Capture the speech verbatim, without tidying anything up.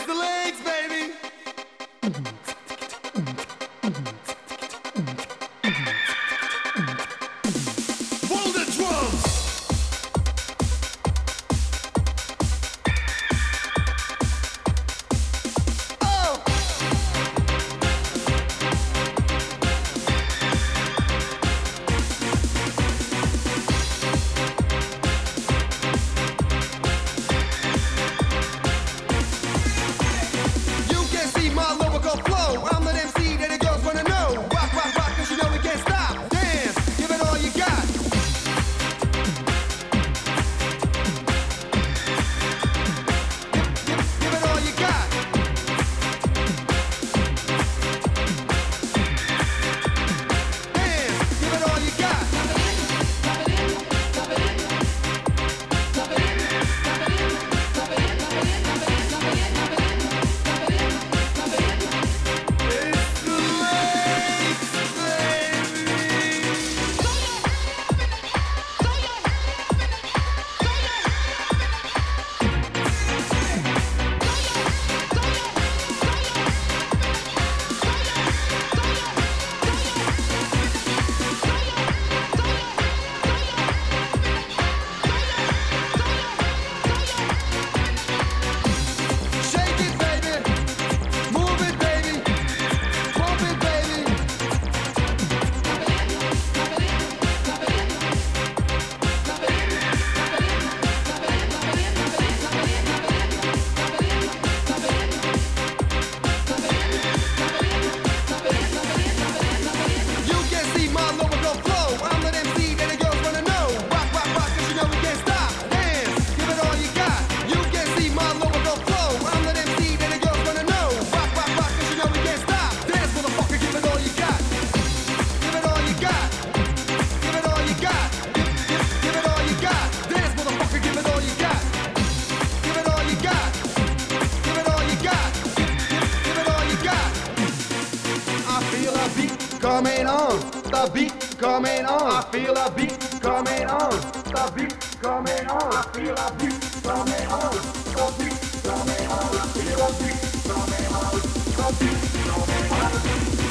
It's the legs, baby. Roll the drums. Coming on, the beat coming on. I feel a beat coming on. The beat coming on. I feel a beat coming on. The beat coming on. I feel a beat coming on. The beat coming on.